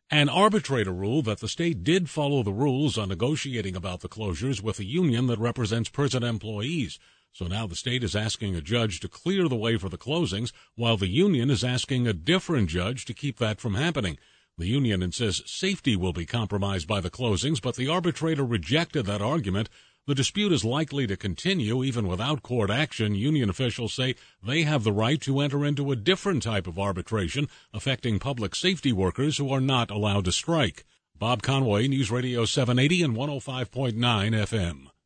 An arbitrator ruled that the state did follow the rules on negotiating about the closures with a union that represents prison employees. So now the state is asking a judge to clear the way for the closings, while the union is asking a different judge to keep that from happening. The union insists safety will be compromised by the closings, but the arbitrator rejected that argument. The dispute is likely to continue even without court action. Union officials say they have the right to enter into a different type of arbitration affecting public safety workers who are not allowed to strike. Bob Conway, News Radio 780 and 105.9 FM.